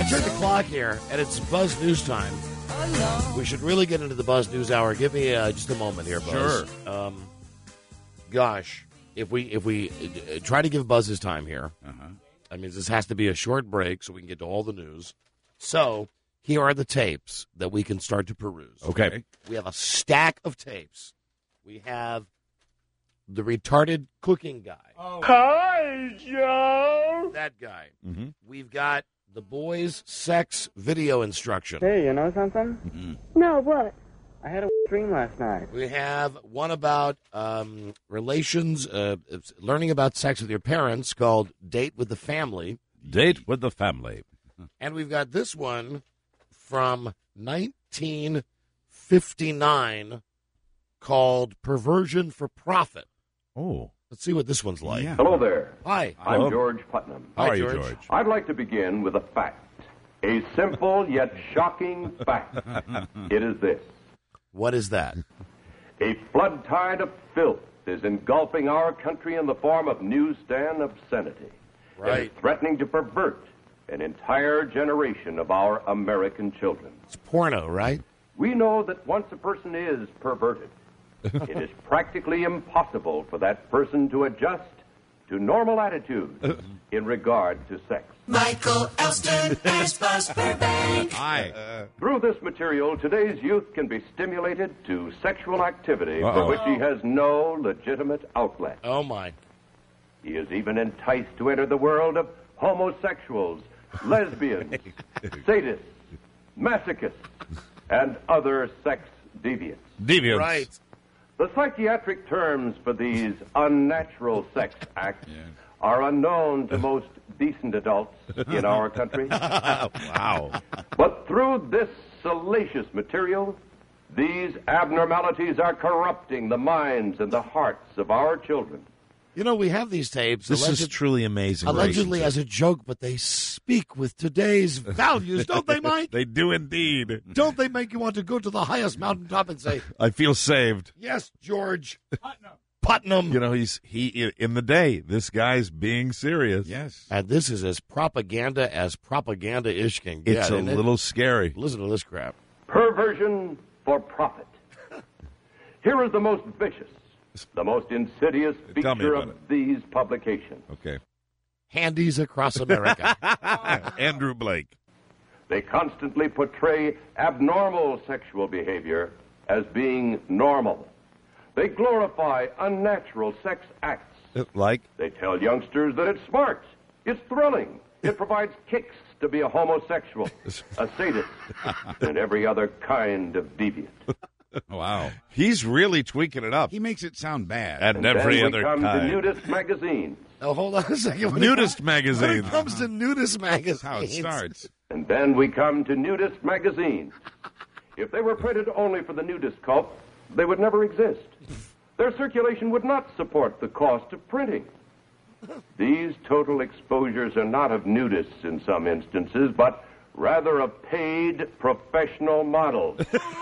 turn the clock here, and it's Buzz News time. We should really get into the Buzz News Hour. Give me just a moment here, Buzz. Sure. Gosh, if we try to give Buzz his time here, I mean, this has to be a short break so we can get to all the news. So here are the tapes that we can start to peruse. Okay. We have a stack of tapes. We have the retarded cooking guy. Oh. Hi, Joe. That guy. Mm-hmm. We've got the boys' sex video instruction. Hey, you know something? Mm-hmm. No, what? I had a dream last night. We have one about relations, learning about sex with your parents called Date with the Family. Date with the family. And we've got this one from 1959 called Perversion for Profit. Oh. Let's see what this one's like. Yeah. Hello there. Hi. I'm Hello. George Putnam. How Hi, are you, George. George? I'd like to begin with a fact. A simple yet shocking fact. It is this. What is that? A flood tide of filth is engulfing our country in the form of newsstand obscenity. Right. And is threatening to pervert an entire generation of our American children. It's porno, right? We know that once a person is perverted, it is practically impossible for that person to adjust to normal attitudes in regard to sex. Michael Elston as Buzz Burbank. Hi. Through this material, today's youth can be stimulated to sexual activity for Uh-oh. which he has no legitimate outlet. Oh, my. He is even enticed to enter the world of homosexuals, lesbians, sadists, masochists, and other sex deviants. Deviants. Right. The psychiatric terms for these unnatural sex acts are unknown to most decent adults in our country. Wow. But through this salacious material, these abnormalities are corrupting the minds and the hearts of our children. You know, we have these tapes. This is truly amazing. Allegedly relationship. as a joke, but they speak with today's values, don't they, Mike? They do indeed. Don't they make you want to go to the highest mountaintop and say, I feel saved. yes, George Putnam. You know, he in the day. This guy's being serious. Yes. And this is as propaganda-ish can get. It's a isn't it? little scary. Listen to this crap. Perversion for profit. Here is the most vicious, the most insidious Tell me feature about of it. these publications. Okay. Handies across America. Andrew Blake. They constantly portray abnormal sexual behavior as being normal. They glorify unnatural sex acts. Like? They tell youngsters that it's smart, it's thrilling, it provides kicks to be a homosexual, a sadist, and every other kind of deviant. Wow. He's really tweaking it up. He makes it sound bad. And Then every we other come to kind. nudist magazines. Oh, hold on a second. Nudist When magazine. it comes to nudist magazines. That's how it starts. And then we come to nudist magazines. If they were printed only for the nudist cult, they would never exist. Their circulation would not support the cost of printing. These total exposures are not of nudists in some instances, but rather of paid professional models.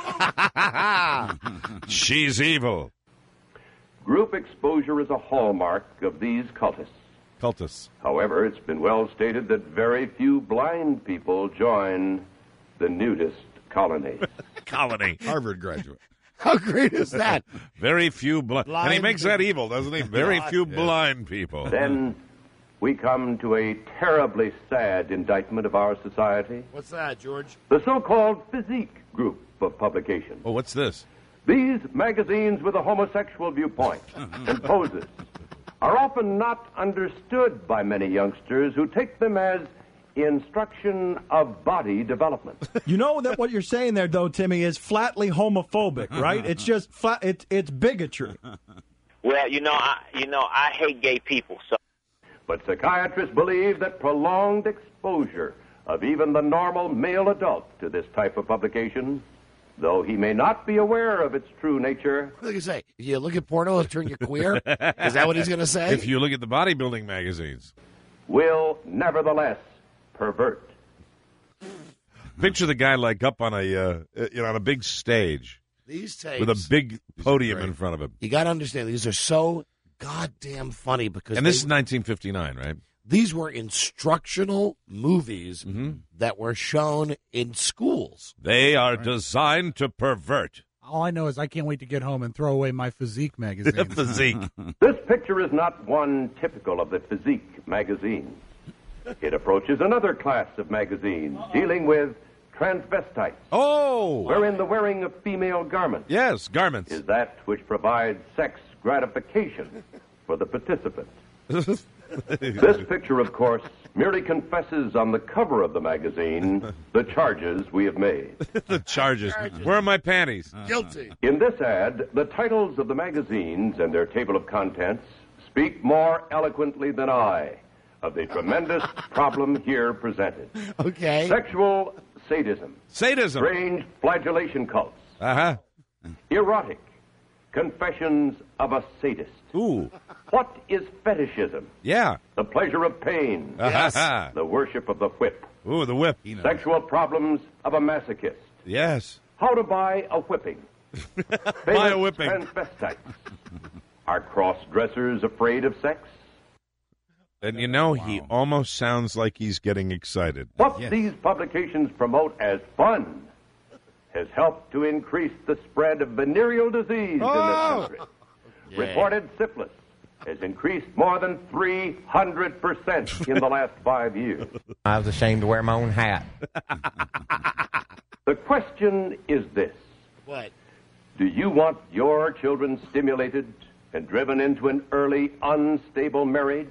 She's evil. Group exposure is a hallmark of these cultists. Cultists. However, it's been well stated that very few blind people join the nudist colony. Colony. Harvard graduate. How great is that? Very few blind. And he Blind makes that evil, doesn't he? Very few blind people. Then we come to a terribly sad indictment of our society, What's that, George? the so-called physique group of publications. Oh, what's this? These magazines with a homosexual viewpoint and poses are often not understood by many youngsters who take them as instruction of body development. You know that what you're saying there, though, Timmy, is flatly homophobic, right? It's just flat. It's bigotry. Well, I hate gay people. So But psychiatrists believe that prolonged exposure of even the normal male adult to this type of publication, though he may not be aware of its true nature, What do you say? If you look at porno, it'll turn you queer? Is that what he's going to say? If you look at the bodybuilding magazines, will nevertheless pervert. picture the guy like up on on a big stage These tapes, with a big podium in front of him. you got to understand, these are so goddamn funny because And this is 1959, right? These were instructional movies that were shown in schools. They are designed to pervert. All I know is I can't wait to get home and throw away my Physique magazine. Physique. This picture is not one typical of the Physique magazines. It approaches another class of magazines dealing with transvestites, Oh, wherein the wearing of female garments yes, garments. is that which provides sex gratification for the participant. This picture, of course, merely confesses on the cover of the magazine the charges we have made. The charges. Where are my panties? Guilty. In this ad, the titles of the magazines and their table of contents speak more eloquently than I of the tremendous problem here presented. Okay. Sexual sadism, Sadism. strange flagellation cults, Uh-huh. erotic, confessions of a sadist. Ooh. What is fetishism? Yeah. The pleasure of pain, Uh-huh. the worship of the whip, Ooh, the whip. sexual problems of a masochist, Yes. how to buy a whipping, Buy a whipping. transvestites. Are cross-dressers afraid of sex? And you know, he almost sounds like he's getting excited. What these publications promote as fun has helped to increase the spread of venereal disease in this country. Reported syphilis has increased more than 300% in the last 5 years. I was ashamed to wear my own hat. The question is this. What? Do you want your children stimulated and driven into an early, unstable marriage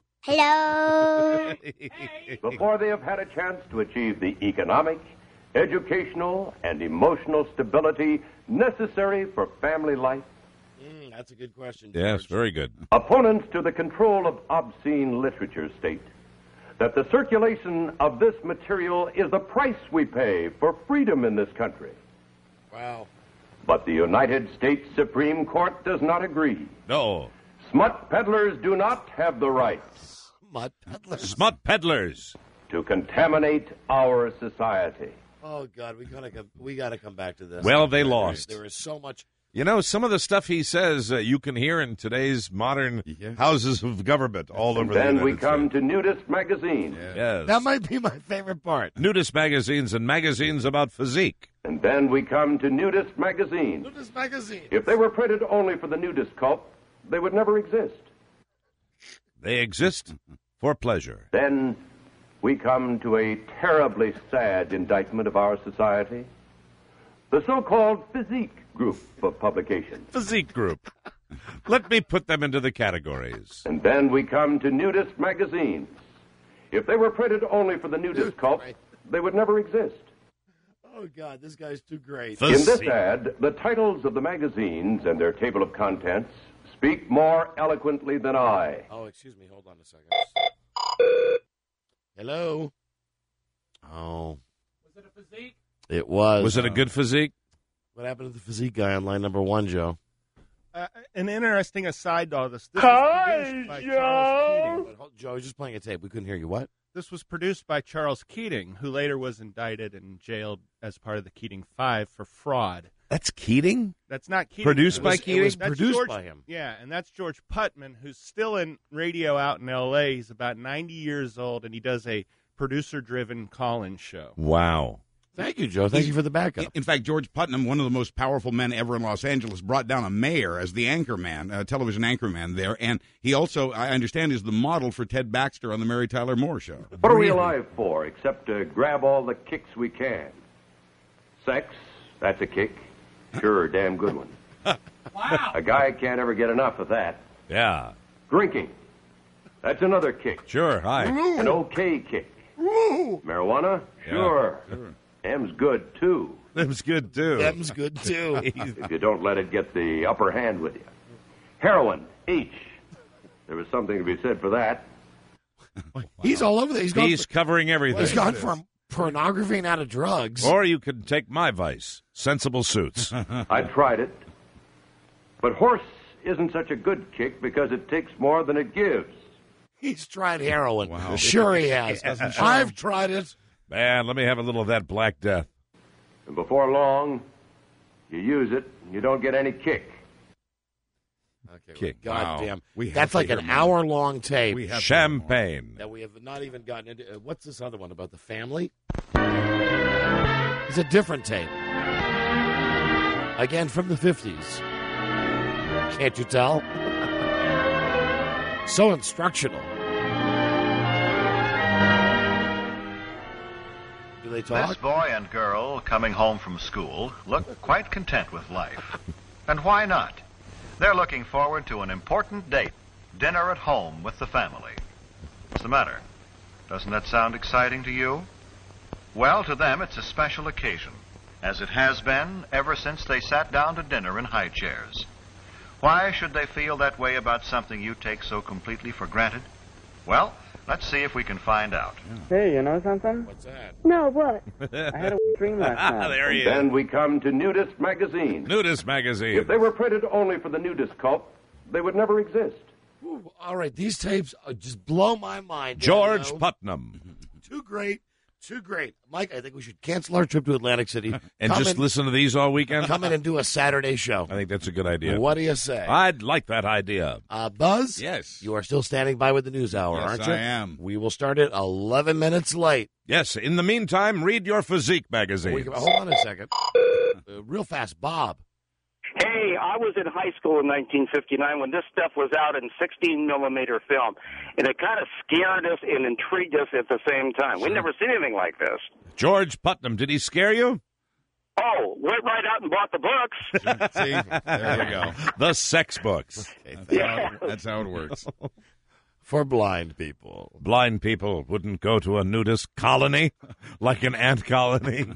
Hello. before they have had a chance to achieve the economic, educational, and emotional stability necessary for family life? That's a good question. Yes, George. very good. Opponents to the control of obscene literature state that the circulation of this material is the price we pay for freedom in this country. Wow. But the United States Supreme Court does not agree. No. Smut peddlers do not have the right Smut peddlers. Smut peddlers. to contaminate our society. Oh God, we gotta come back to this. Well, they lost. There is so much. You know, some of the stuff he says you can hear in today's modern houses of government all over the Then United we come States. to Nudist Magazine. Yes. That might be my favorite part. Nudist magazines and magazines about physique. And then we come to Nudist Magazine. Nudist magazine. If they were printed only for the nudist cult, they would never exist. They exist for pleasure. Then we come to a terribly sad indictment of our society. The so-called physique group of publications. Physique group. Let me put them into the categories. And then we come to nudist magazines. If they were printed only for the nudist cult, they would never exist. Oh God, this guy's too great. In this ad, the titles of the magazines and their table of contents speak more eloquently than I. Oh, excuse me. Hold on a second. Hello. Oh. Was it a Physique? It was. Was it a good physique? What happened to the physique guy on line number 1, Joe? An interesting aside to all this. This was produced by Charles Keating. Joe, I was just playing a tape. We couldn't hear you. What? This was produced by Charles Keating, who later was indicted and jailed as part of the Keating Five for fraud. That's Keating? That's not Keating. Produced by Keating? It was That's produced George, by him. Yeah, and that's George Putman, who's still in radio out in L.A. He's about 90 years old, and he does a producer-driven call-in show. Wow. Thank you, Joe. Thank you for the backup. In fact, George Putnam, one of the most powerful men ever in Los Angeles, brought down a mayor as the anchorman, television anchorman there. And he also, I understand, is the model for Ted Baxter on the Mary Tyler Moore Show. What are we alive for except to grab all the kicks we can? Sex, that's a kick. Sure, a damn good one. Wow. A guy can't ever get enough of that. Yeah. Drinking, that's another kick. Sure. Hi. An okay kick. Marijuana, sure. M's good, too. Them's good, too. Them's good, too. If you don't let it get the upper hand with you. Heroin, H. There was something to be said for that. He's all over there. He's covering everything. He's gone from pornography and out of drugs. Or you could take my vice, sensible suits. I tried it. But horse isn't such a good kick because it takes more than it gives. He's tried heroin. Wow. Sure he has. I've tried it. Man, let me have a little of that Black Death. And before long, you use it and you don't get any kick. King. God Wow. damn. We have That's to like hear an more. hour-long tape. We have to Champagne. That we have not even gotten into. What's this other one about the family? It's a different tape. Again, from the 50s. Can't you tell? So instructional. Do they talk? This boy and girl coming home from school look quite content with life. And why not? They're looking forward to an important date, dinner at home with the family. What's the matter? Doesn't that sound exciting to you? Well, to them it's a special occasion, as it has been ever since they sat down to dinner in high chairs. Why should they feel that way about something you take so completely for granted? Well, let's see if we can find out. Hey, you know something? What's that? No, what? I had a dream last night. There he is. Then we come to Nudist Magazine. Nudist Magazine. If they were printed only for the nudist cult, they would never exist. Ooh, all right, these tapes just blow my mind. George Daniel. Putnam. Too great. Too great. Mike, I think we should cancel our trip to Atlantic City. And Come just in- listen to these all weekend? Come in and do a Saturday show. I think that's a good idea. What do you say? I'd like that idea. Buzz? Yes. You are still standing by with the news hour, Yes, aren't you? I am. We will start it 11 minutes late. Yes, in the meantime, read your physique magazine. Hold on a second. Real fast, Bob. Hey, I was in high school in 1959 when this stuff was out in 16-millimeter film, and it kind of scared us and intrigued us at the same time. We'd never seen anything like this. George Putnam, did he scare you? Oh, went right out and bought the books. See, there you go. The sex books. That's how it works. For blind people. Blind people wouldn't go to a nudist colony like an ant colony.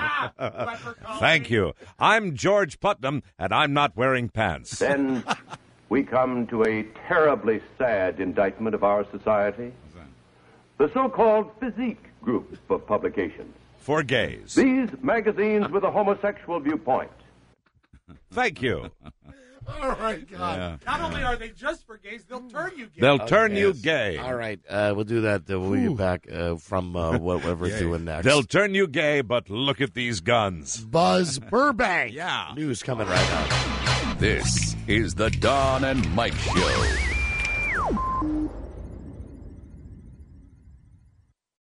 Thank you. I'm George Putnam, and I'm not wearing pants. Then we come to a terribly sad indictment of our society. The so-called physique group of publications. For gays. These magazines with a homosexual viewpoint. Thank you. All right, God. Not only are they just for gays, they'll turn you gay. They'll turn you gay. All right, we'll do that when we get back from whatever we're doing next. They'll turn you gay, but look at these guns. Buzz Burbank. Yeah. News coming right up. This is the Don and Mike Show.